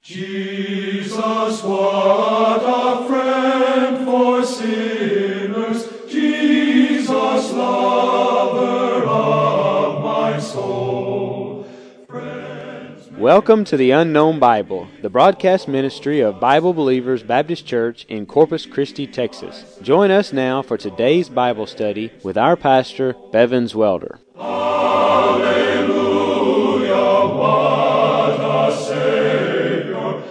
Jesus, what a friend for sinners, Jesus, lover of my soul. Welcome to the Unknown Bible, the broadcast ministry of Bible Believers Baptist Church in Corpus Christi, Texas. Join us now for today's Bible study with our pastor, Bevins Welder. Hallelujah, what a Savior.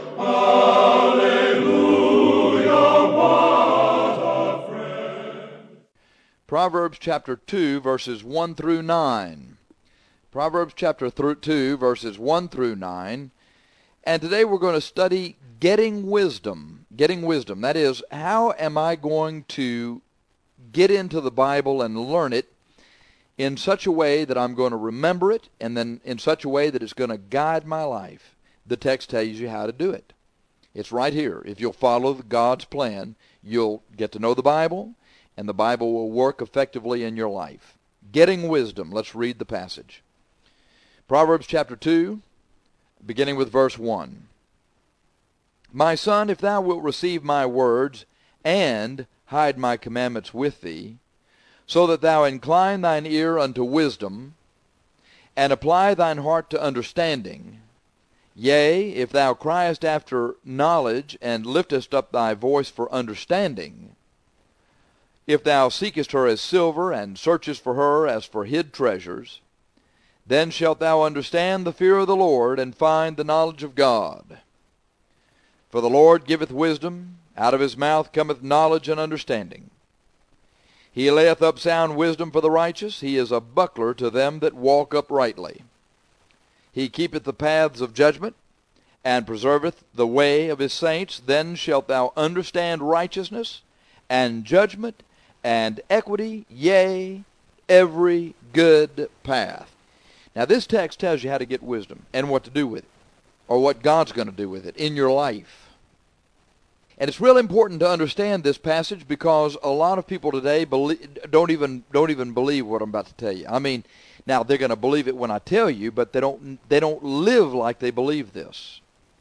Hallelujah, what a friend. Proverbs chapter 2, verses 1 through 9. Proverbs chapter 2, verses 1 through 9. And today we're going to study getting wisdom. Getting wisdom. That is, how am I going to get into the Bible and learn it in such a way that I'm going to remember it, and then in such a way that it's going to guide my life? The text tells you how to do it. It's right here. If you'll follow God's plan, you'll get to know the Bible, and the Bible will work effectively in your life. Getting wisdom. Let's read the passage. Proverbs chapter 2, beginning with verse 1. My son, if thou wilt receive my words, and hide my commandments with thee, so that thou incline thine ear unto wisdom, and apply thine heart to understanding, yea, if thou criest after knowledge, and liftest up thy voice for understanding, if thou seekest her as silver, and searchest for her as for hid treasures, then shalt thou understand the fear of the Lord, and find the knowledge of God. For the Lord giveth wisdom, out of his mouth cometh knowledge and understanding. He layeth up sound wisdom for the righteous, he is a buckler to them that walk uprightly. He keepeth the paths of judgment, and preserveth the way of his saints. Then shalt thou understand righteousness, and judgment, and equity, yea, every good path. Now this text tells you how to get wisdom and what to do with it, or what God's going to do with it in your life. And it's real important to understand this passage, because a lot of people today don't even believe what I'm about to tell you. I mean, now they're going to believe it when I tell you, but they don't live like they believe this.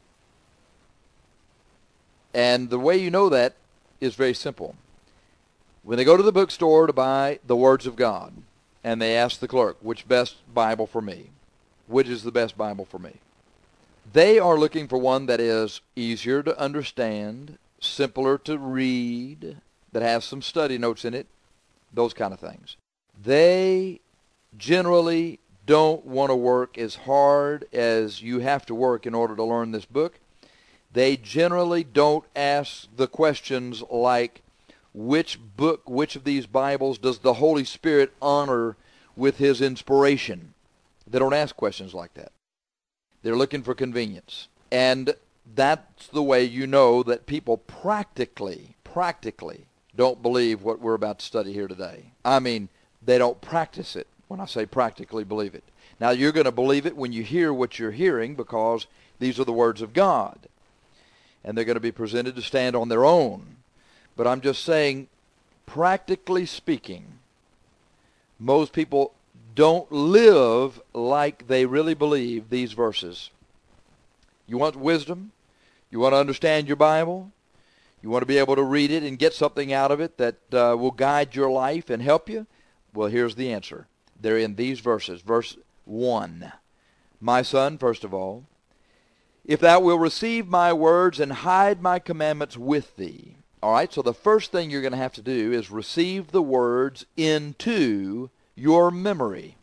And the way you know that is very simple. When they go to the bookstore to buy the words of God, and they ask the clerk, which best Bible for me? Which is the best Bible for me? They are looking for one that is easier to understand, simpler to read, that has some study notes in it, those kind of things. They generally don't want to work as hard as you have to work in order to learn this book. They generally don't ask the questions like, which of these Bibles does the Holy Spirit honor with his inspiration? They don't ask questions like that. They're looking for convenience. And that's the way you know that people practically don't believe what we're about to study here today. I mean, they don't practice it when I say practically believe it. Now, you're going to believe it when you hear what you're hearing, because these are the words of God. And they're going to be presented to stand on their own. But I'm just saying, practically speaking, most people don't live like they really believe these verses. You want wisdom? You want to understand your Bible? You want to be able to read it and get something out of it that will guide your life and help you? Well, here's the answer. They're in these verses. Verse 1. My son, first of all, if thou wilt receive my words and hide my commandments with thee. All right, so the first thing you're going to have to do is receive the words into your memory.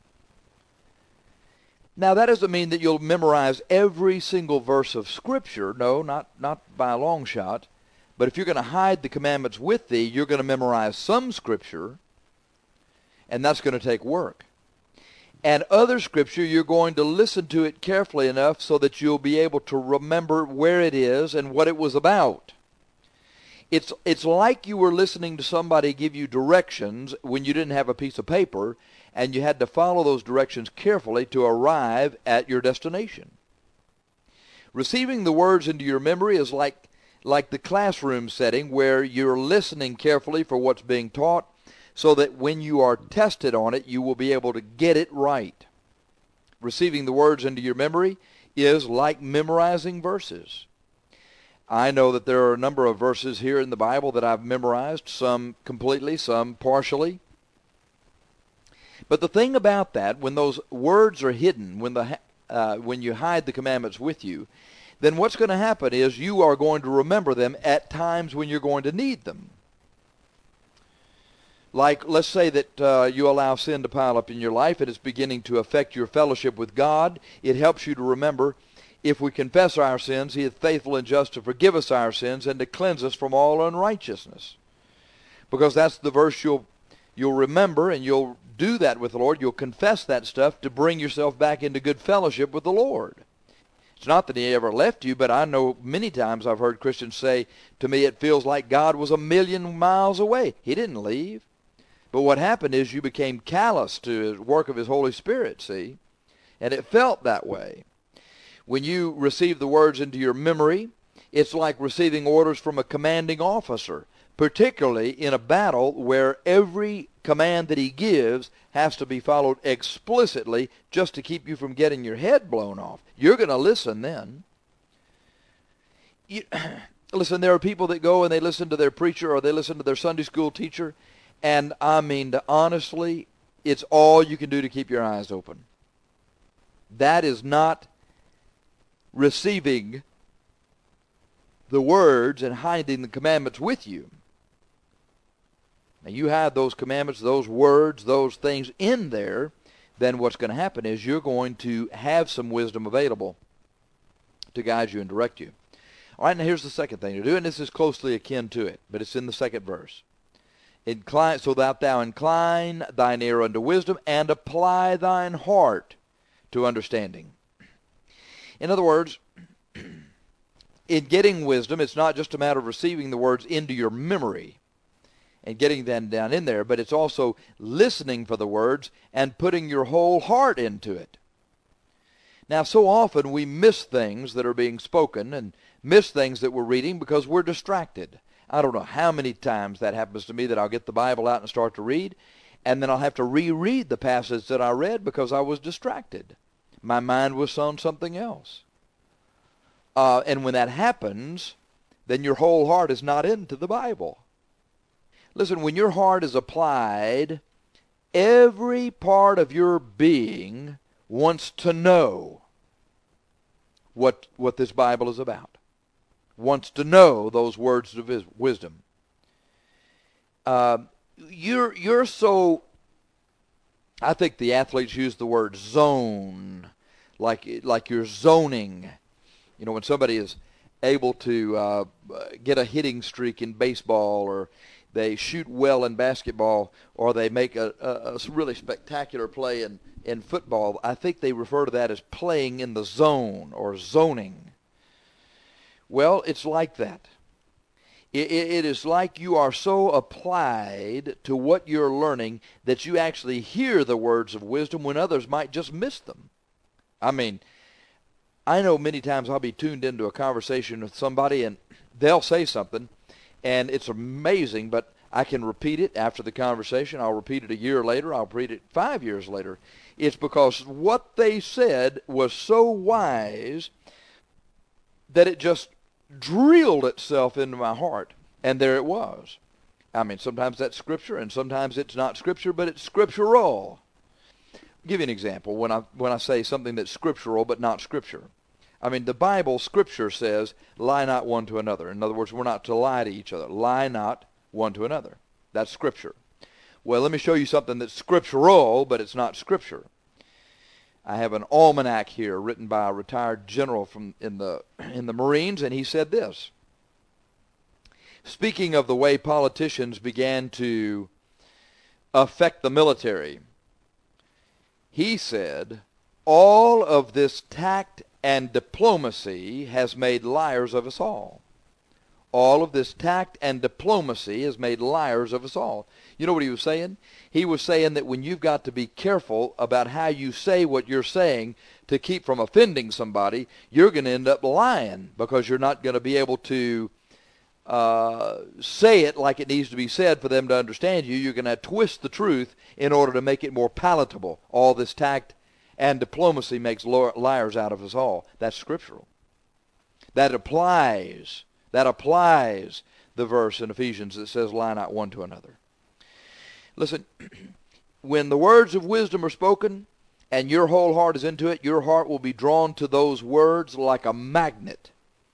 Now, that doesn't mean that you'll memorize every single verse of Scripture. No, not by a long shot. But if you're going to hide the commandments with thee, you're going to memorize some Scripture, and that's going to take work. And other Scripture, you're going to listen to it carefully enough so that you'll be able to remember where it is and what it was about. It's like you were listening to somebody give you directions when you didn't have a piece of paper, and you had to follow those directions carefully to arrive at your destination. Receiving the words into your memory is like the classroom setting, where you're listening carefully for what's being taught, so that when you are tested on it, you will be able to get it right. Receiving the words into your memory is like memorizing verses. I know that there are a number of verses here in the Bible that I've memorized, some completely, some partially. But the thing about that, when those words are hidden, when you hide the commandments with you, then what's going to happen is you are going to remember them at times when you're going to need them. Like, let's say that you allow sin to pile up in your life and it's beginning to affect your fellowship with God. It helps you to remember, if we confess our sins, He is faithful and just to forgive us our sins and to cleanse us from all unrighteousness. Because that's the verse you'll remember, and you'll do that with the Lord. You'll confess that stuff to bring yourself back into good fellowship with the Lord. It's not that He ever left you, but I know many times I've heard Christians say to me, it feels like God was 1,000,000 miles away. He didn't leave. But what happened is you became callous to the work of His Holy Spirit, see? And it felt that way. When you receive the words into your memory, it's like receiving orders from a commanding officer, particularly in a battle where every command that he gives has to be followed explicitly just to keep you from getting your head blown off. You're going to listen then. Listen, there are people that go and they listen to their preacher or they listen to their Sunday school teacher, and I mean, honestly, it's all you can do to keep your eyes open. That is not receiving the words and hiding the commandments with you. Now, you have those commandments, those words, those things in there, then what's going to happen is you're going to have some wisdom available to guide you and direct you. All right, now here's the second thing to do, and this is closely akin to it, but it's in the second verse. Incline, so that thou incline thine ear unto wisdom, and apply thine heart to understanding. In other words, in getting wisdom, it's not just a matter of receiving the words into your memory and getting them down in there, but it's also listening for the words and putting your whole heart into it. Now, so often we miss things that are being spoken and miss things that we're reading because we're distracted. I don't know how many times that happens to me that I'll get the Bible out and start to read, and then I'll have to reread the passage that I read because I was distracted. My mind was on something else. And when that happens, then your whole heart is not into the Bible. Listen, when your heart is applied, every part of your being wants to know what this Bible is about. Wants to know those words of His wisdom. You're so, I think the athletes use the word zone, like you're zoning. You know, when somebody is able to get a hitting streak in baseball, or they shoot well in basketball, or they make a really spectacular play in football, I think they refer to that as playing in the zone or zoning. Well, it's like that. It is like you are so applied to what you're learning that you actually hear the words of wisdom when others might just miss them. I mean, I know many times I'll be tuned into a conversation with somebody and they'll say something and it's amazing, but I can repeat it after the conversation. I'll repeat it a year later. I'll repeat it 5 years later. It's because what they said was so wise that it just drilled itself into my heart, and there it was. I mean, sometimes that's Scripture, and sometimes it's not Scripture, but it's scriptural. I'll give you an example when I say something that's scriptural but not Scripture. I mean, the Bible, Scripture says, lie not one to another. In other words, we're not to lie to each other. Lie not one to another. That's Scripture. Well, let me show you something that's scriptural, but it's not Scripture. I have an almanac here written by a retired general in the Marines, and he said this. Speaking of the way politicians began to affect the military, he said, all of this tact and diplomacy has made liars of us all. All of this tact and diplomacy has made liars of us all. You know what he was saying? He was saying that when you've got to be careful about how you say what you're saying to keep from offending somebody, you're going to end up lying because you're not going to be able to say it like it needs to be said for them to understand you. You're going to twist the truth in order to make it more palatable. All this tact and diplomacy makes liars out of us all. That's scriptural. That applies That applies the verse in Ephesians that says, lie not one to another. Listen, when the words of wisdom are spoken and your whole heart is into it, your heart will be drawn to those words like a magnet.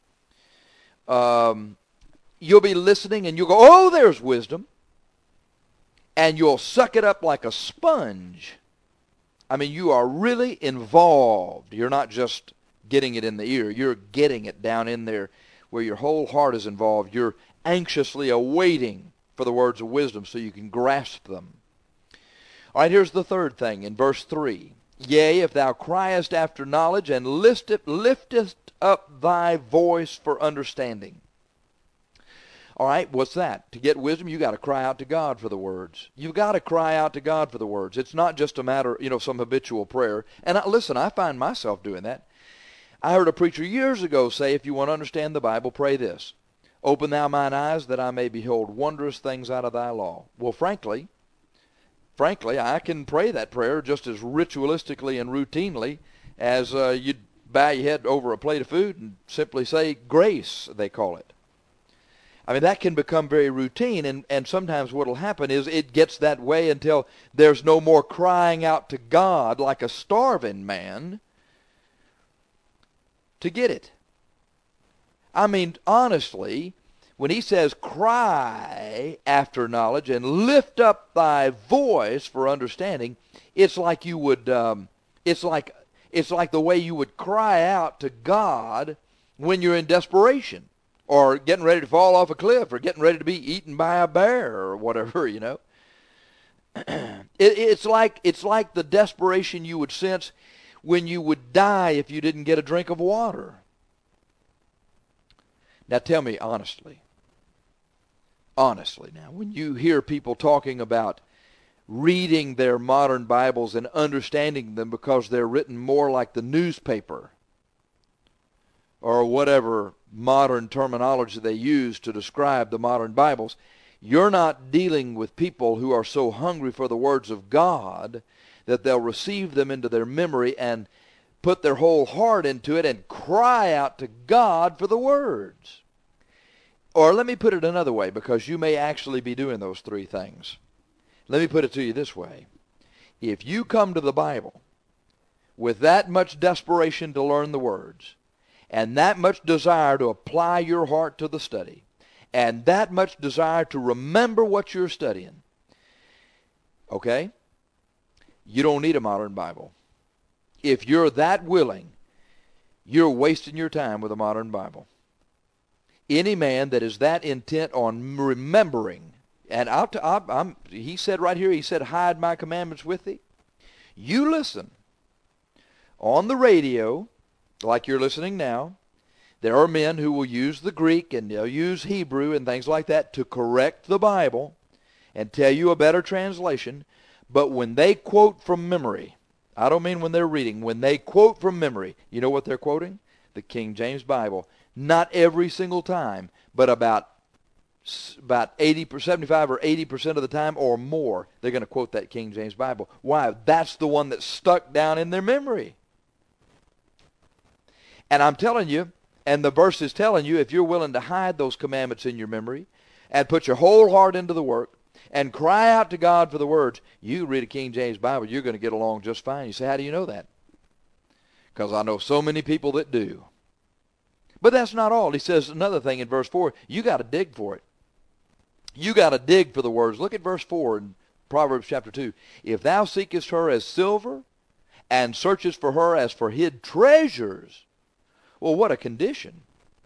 You'll be listening and you'll go, oh, there's wisdom. And you'll suck it up like a sponge. I mean, you are really involved. You're not just getting it in the ear. You're getting it down in there where your whole heart is involved. You're anxiously awaiting for the words of wisdom so you can grasp them. All right, here's the third thing in verse 3. Yea, if thou criest after knowledge, and liftest up thy voice for understanding. All right, what's that? To get wisdom, you got to cry out to God for the words. You've got to cry out to God for the words. It's not just a matter, some habitual prayer. And listen, I find myself doing that. I heard a preacher years ago say, if you want to understand the Bible, pray this. Open thou mine eyes that I may behold wondrous things out of thy law. Well, frankly, I can pray that prayer just as ritualistically and routinely as you'd bow your head over a plate of food and simply say grace, they call it. I mean, that can become very routine, and sometimes what will happen is it gets that way until there's no more crying out to God like a starving man to get it. I mean, honestly, when he says cry after knowledge and lift up thy voice for understanding, it's like you would, it's like the way you would cry out to God when you're in desperation, or getting ready to fall off a cliff, or getting ready to be eaten by a bear, or whatever, It's like the desperation you would sense when you would die if you didn't get a drink of water. Now tell me honestly now, when you hear people talking about reading their modern Bibles and understanding them because they're written more like the newspaper or whatever modern terminology they use to describe the modern Bibles, you're not dealing with people who are so hungry for the words of God that they'll receive them into their memory and put their whole heart into it and cry out to God for the words. Or let me put it another way, because you may actually be doing those three things. Let me put it to you this way. If you come to the Bible with that much desperation to learn the words, and that much desire to apply your heart to the study, and that much desire to remember what you're studying, okay, you don't need a modern Bible. If you're that willing, you're wasting your time with a modern Bible. Any man that is that intent on remembering, and he said right here, he said, hide my commandments with thee. You listen on the radio, like you're listening now. There are men who will use the Greek and they'll use Hebrew and things like that to correct the Bible and tell you a better translation. But when they quote from memory, I don't mean when they're reading, when they quote from memory, you know what they're quoting? The King James Bible. Not every single time, but about 75 or 80% of the time or more, they're going to quote that King James Bible. Why? That's the one that's stuck down in their memory. And I'm telling you, and the verse is telling you, if you're willing to hide those commandments in your memory and put your whole heart into the work and cry out to God for the words, you read a King James Bible, you're going to get along just fine. You say, how do you know that? Because I know so many people that do. But that's not all. He says another thing in verse 4, you got to dig for it. You got to dig for the words. Look at verse 4 in Proverbs chapter 2. If thou seekest her as silver and searchest for her as for hid treasures, well, what a condition.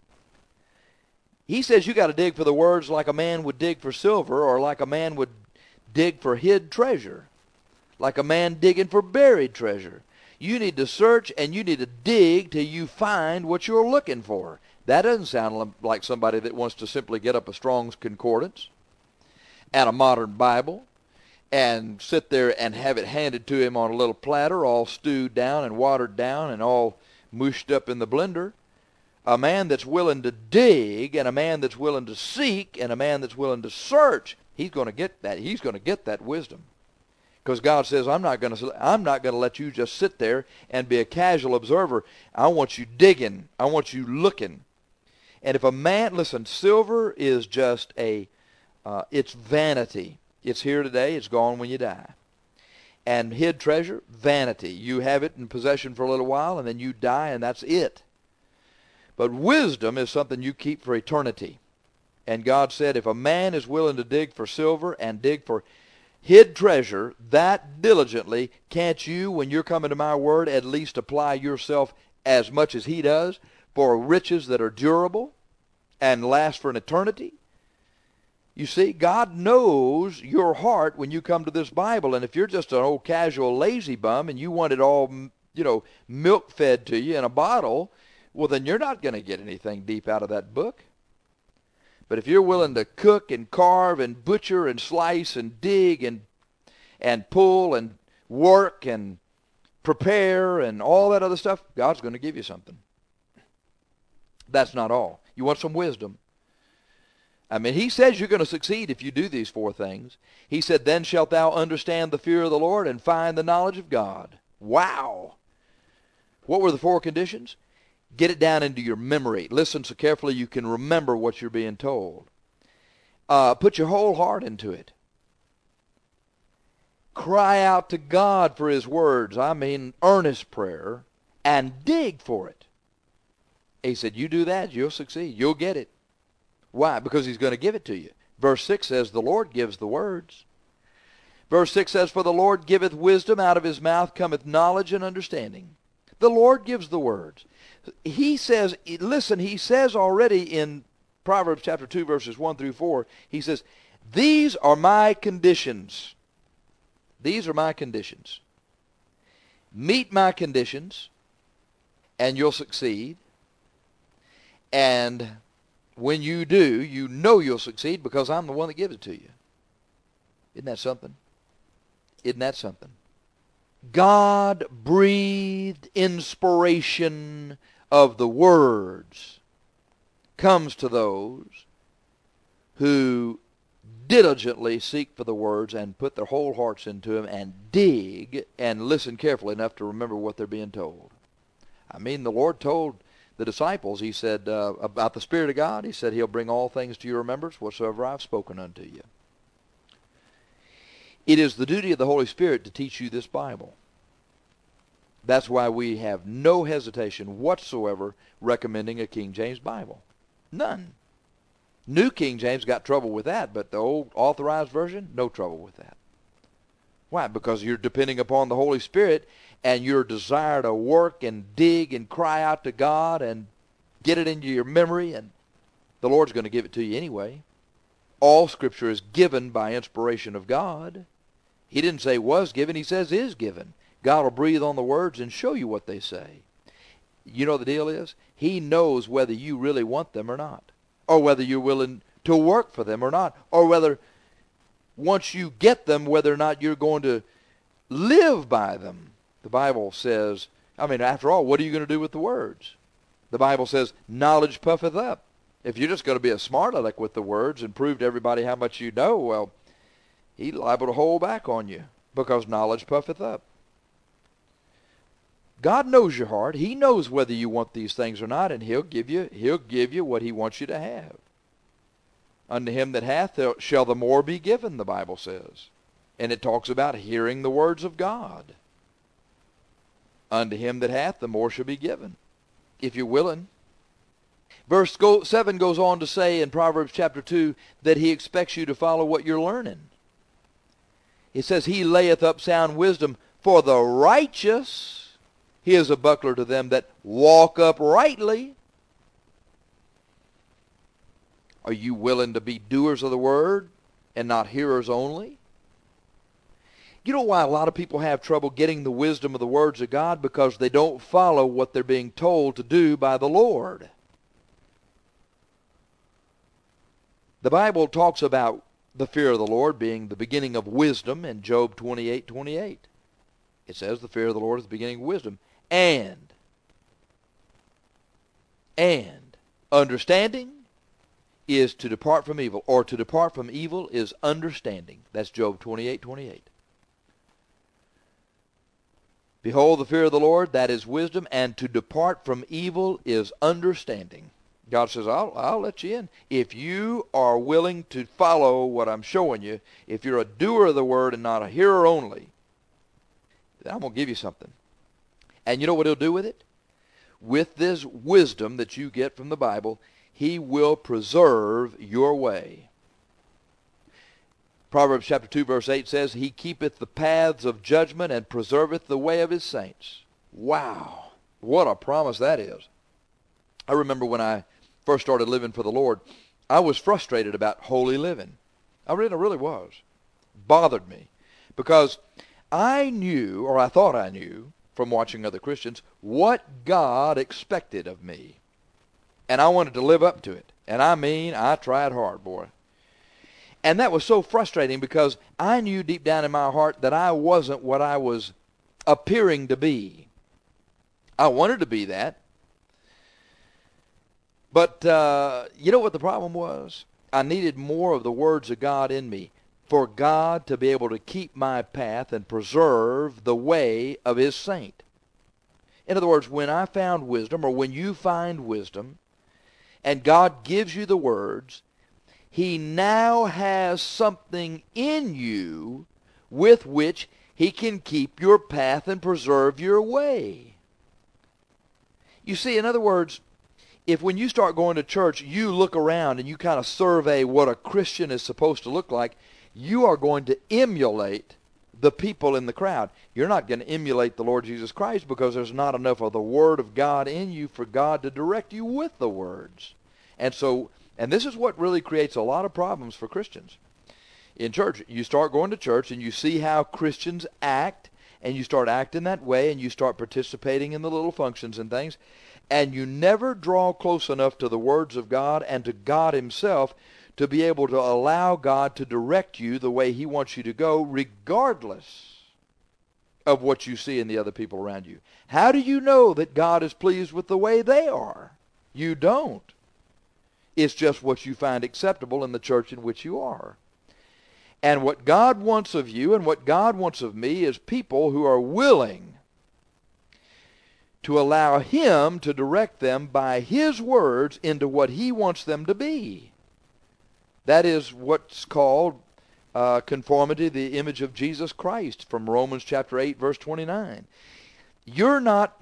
He says you got to dig for the words like a man would dig for silver, or like a man would dig for hid treasure, like a man digging for buried treasure. You need to search and you need to dig till you find what you're looking for. That doesn't sound like somebody that wants to simply get up a Strong's Concordance and a modern Bible and sit there and have it handed to him on a little platter, all stewed down and watered down and all mushed up in the blender. A man that's willing to dig, and a man that's willing to seek, and a man that's willing to search, he's going to get that. He's going to get that wisdom. Because God says, I'm not going to let you just sit there and be a casual observer. I want you digging. I want you looking. And if a man, listen, silver is just it's vanity. It's here today, it's gone when you die. And hid treasure, vanity. You have it in possession for a little while, and then you die, and that's it. But wisdom is something you keep for eternity. And God said, if a man is willing to dig for silver and dig for hid treasure that diligently, can't you, when you're coming to my word, at least apply yourself as much as he does for riches that are durable and last for an eternity? You see, God knows your heart when you come to this Bible. And if you're just an old casual lazy bum and you want it all, milk fed to you in a bottle, well, then you're not going to get anything deep out of that book. But if you're willing to cook and carve and butcher and slice and dig and pull and work and prepare and all that other stuff, God's going to give you something. That's not all. You want some wisdom. I mean, he says you're going to succeed if you do these four things. He said, then shalt thou understand the fear of the Lord and find the knowledge of God. Wow. What were the four conditions? Get it down into your memory. Listen so carefully you can remember what you're being told. Put your whole heart into it. Cry out to God for his words. I mean, earnest prayer. And dig for it. He said, you do that, you'll succeed. You'll get it. Why? Because he's going to give it to you. Verse 6 says, the Lord gives the words. Verse 6 says, for the Lord giveth wisdom, out of his mouth cometh knowledge and understanding. The Lord gives the words. He says, listen, he says already in Proverbs chapter 2, verses 1 through 4, he says, these are my conditions. These are my conditions. Meet my conditions, and you'll succeed. And when you do, you know you'll succeed because I'm the one that gives it to you. Isn't that something? Isn't that something? God breathed inspiration of the words comes to those who diligently seek for the words and put their whole hearts into them and dig and listen carefully enough to remember what they're being told. I mean, the Lord told the disciples, he said, about the Spirit of God, he said, he'll bring all things to your remembrance whatsoever I've spoken unto you. It is the duty of the Holy Spirit to teach you this Bible. That's why we have no hesitation whatsoever recommending a King James Bible. None. New King James got trouble with that, but the old authorized version, no trouble with that. Why? Because you're depending upon the Holy Spirit and your desire to work and dig and cry out to God and get it into your memory, and the Lord's going to give it to you anyway. All Scripture is given by inspiration of God. He didn't say was given, he says is given. God will breathe on the words and show you what they say. You know the deal is, he knows whether you really want them or not, or whether you're willing to work for them or not, or whether once you get them, whether or not you're going to live by them. The Bible says, I mean, after all, what are you going to do with the words? The Bible says, knowledge puffeth up. If you're just going to be a smart aleck with the words and prove to everybody how much you know, well, he's liable to hold back on you because knowledge puffeth up. God knows your heart. He knows whether you want these things or not, and he'll give you what he wants you to have. Unto him that hath shall the more be given, the Bible says. And it talks about hearing the words of God. Unto him that hath, the more shall be given, if you're willing. Verse 7 goes on to say in Proverbs chapter 2 that he expects you to follow what you're learning. It says, he layeth up sound wisdom for the righteous. He is a buckler to them that walk uprightly. Are you willing to be doers of the word and not hearers only? You know why a lot of people have trouble getting the wisdom of the words of God? Because they don't follow what they're being told to do by the Lord. The Bible talks about the fear of the Lord being the beginning of wisdom in Job 28:28. It says the fear of the Lord is the beginning of wisdom. And understanding is to depart from evil, or to depart from evil is understanding. That's Job 28:28. Behold, the fear of the Lord, that is wisdom, and to depart from evil is understanding. God says, I'll let you in. If you are willing to follow what I'm showing you, if you're a doer of the word and not a hearer only, then I'm going to give you something. And you know what he'll do with it? With this wisdom that you get from the Bible, he will preserve your way. Proverbs chapter 2 verse 8 says, he keepeth the paths of judgment and preserveth the way of his saints. Wow, what a promise that is. I remember when I first started living for the Lord, I was frustrated about holy living. I really was. Bothered me. Because I knew, or I thought I knew, from watching other Christians, what God expected of me. And I wanted to live up to it. And I mean, I tried hard, boy. And that was so frustrating because I knew deep down in my heart that I wasn't what I was appearing to be. I wanted to be that. But you know what the problem was? I needed more of the words of God in me for God to be able to keep my path and preserve the way of his saint. In other words, when I found wisdom, or when you find wisdom, and God gives you the words, he now has something in you with which he can keep your path and preserve your way. You see, in other words, if when you start going to church, you look around and you kind of survey what a Christian is supposed to look like, you are going to emulate the people in the crowd. You're not going to emulate the Lord Jesus Christ because there's not enough of the Word of God in you for God to direct you with the words. And this is what really creates a lot of problems for Christians. In church, you start going to church and you see how Christians act, and you start acting that way, and you start participating in the little functions and things, and you never draw close enough to the words of God and to God himself to be able to allow God to direct you the way he wants you to go, regardless of what you see in the other people around you. How do you know that God is pleased with the way they are? You don't. It's just what you find acceptable in the church in which you are. And what God wants of you and what God wants of me is people who are willing to allow him to direct them by his words into what he wants them to be. That is what's called conformity to the image of Jesus Christ from Romans chapter 8, verse 29. You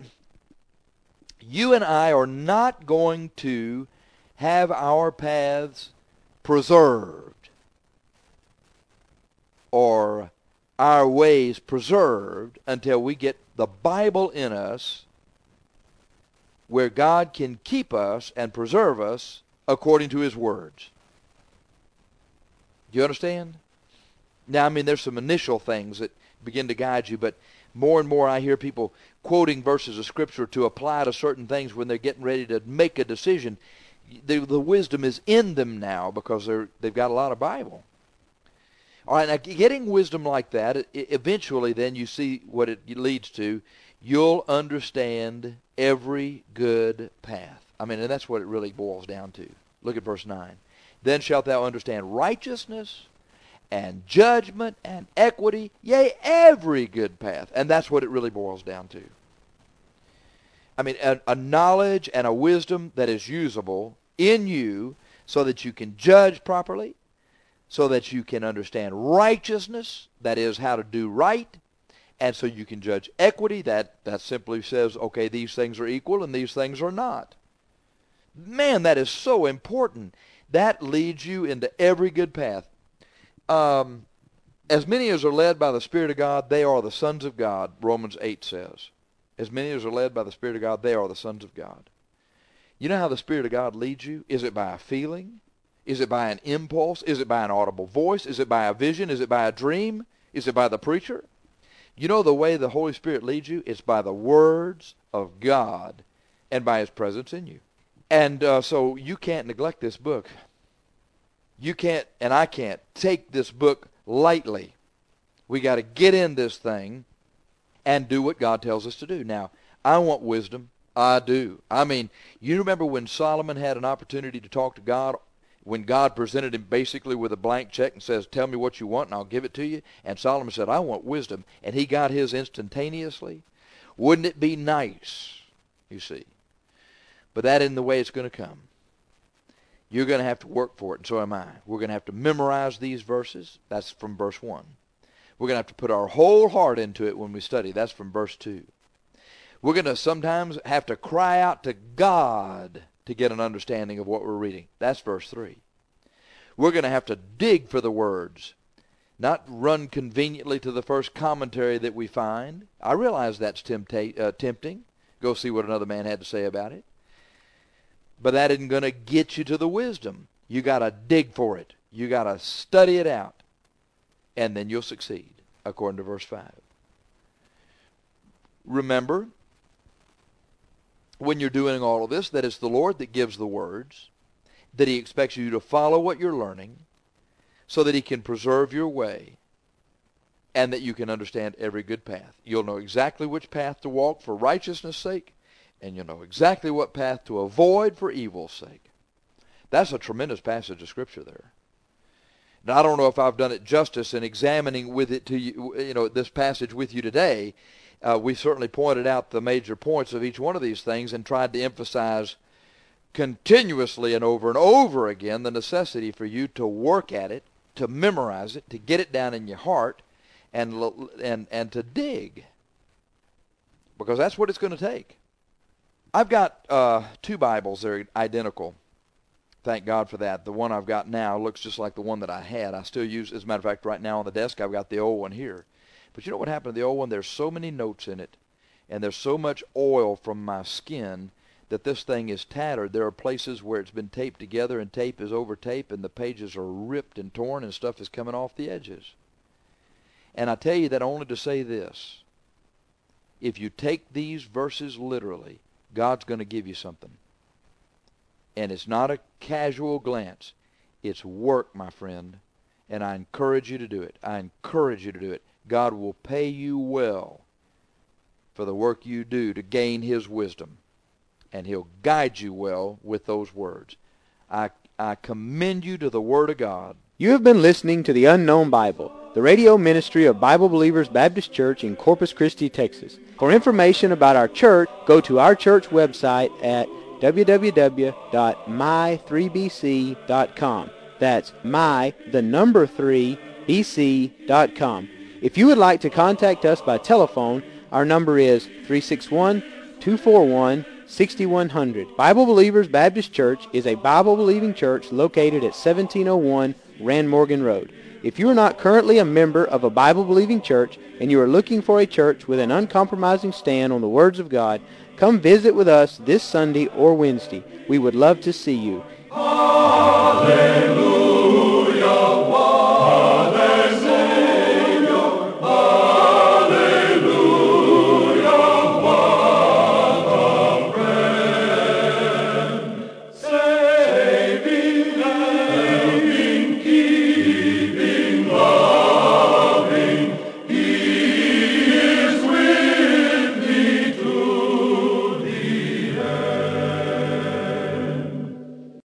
and I are not going to have our paths preserved or our ways preserved until we get the Bible in us where God can keep us and preserve us according to his words. Do you understand? Now, I mean, there's some initial things that begin to guide you, but more and more I hear people quoting verses of Scripture to apply to certain things when they're getting ready to make a decision. The wisdom is in them now because they've got a lot of Bible. All right, now getting wisdom like that, eventually then you see what it leads to. You'll understand every good path. I mean, and that's what it really boils down to. Look at verse 9. Then shalt thou understand righteousness and judgment and equity, yea, every good path. And that's what it really boils down to. I mean, a knowledge and a wisdom that is usable in you so that you can judge properly, so that you can understand righteousness, that is how to do right, and so you can judge equity, that simply says, okay, these things are equal and these things are not. Man, that is so important. That leads you into every good path. As many as are led by the Spirit of God, they are the sons of God, Romans 8 says. As many as are led by the Spirit of God, they are the sons of God. You know how the Spirit of God leads you? Is it by a feeling? Is it by an impulse? Is it by an audible voice? Is it by a vision? Is it by a dream? Is it by the preacher? You know the way the Holy Spirit leads you? It's by the words of God and by his presence in you. And so you can't neglect this book. You can't, and I can't, take this book lightly. We got to get in this thing and do what God tells us to do. Now, I want wisdom. I do. I mean, you remember when Solomon had an opportunity to talk to God, when God presented him basically with a blank check and says, tell me what you want and I'll give it to you? And Solomon said, I want wisdom. And he got his instantaneously. Wouldn't it be nice, you see? But that isn't the way it's going to come. You're going to have to work for it, and so am I. We're going to have to memorize these verses. That's from verse 1. We're going to have to put our whole heart into it when we study. That's from verse 2. We're going to sometimes have to cry out to God to get an understanding of what we're reading. That's verse 3. We're going to have to dig for the words, not run conveniently to the first commentary that we find. I realize that's tempting. Go see what another man had to say about it. But that isn't going to get you to the wisdom. You got to dig for it. You got to study it out. And then you'll succeed, according to verse 5. Remember, when you're doing all of this, that it's the Lord that gives the words, that he expects you to follow what you're learning, so that he can preserve your way, and that you can understand every good path. You'll know exactly which path to walk for righteousness' sake, and you'll know exactly what path to avoid for evil's sake. That's a tremendous passage of Scripture there. Now, I don't know if I've done it justice in examining with it to you, this passage with you today. We certainly pointed out the major points of each one of these things and tried to emphasize continuously and over again the necessity for you to work at it, to memorize it, to get it down in your heart, and to dig, because that's what it's going to take. I've got 2 Bibles. They're identical. Thank God for that. The one I've got now looks just like the one that I had. I still use, as a matter of fact, right now on the desk, I've got the old one here. But you know what happened to the old one? There's so many notes in it, and there's so much oil from my skin that this thing is tattered. There are places where it's been taped together, and tape is over tape, and the pages are ripped and torn, and stuff is coming off the edges. And I tell you that only to say this. If you take these verses literally, God's going to give you something. And it's not a casual glance. It's work, my friend. And I encourage you to do it. I encourage you to do it. God will pay you well for the work you do to gain his wisdom. And he'll guide you well with those words. I commend you to the Word of God. You have been listening to The Unknown Bible, the radio ministry of Bible Believers Baptist Church in Corpus Christi, Texas. For information about our church, go to our church website at www.my3bc.com. That's my3bc.com. If you would like to contact us by telephone, our number is 361-241-6100. Bible Believers Baptist Church is a Bible-believing church located at 1701 Rand Morgan Road. If you are not currently a member of a Bible-believing church and you are looking for a church with an uncompromising stand on the words of God, come visit with us this Sunday or Wednesday. We would love to see you.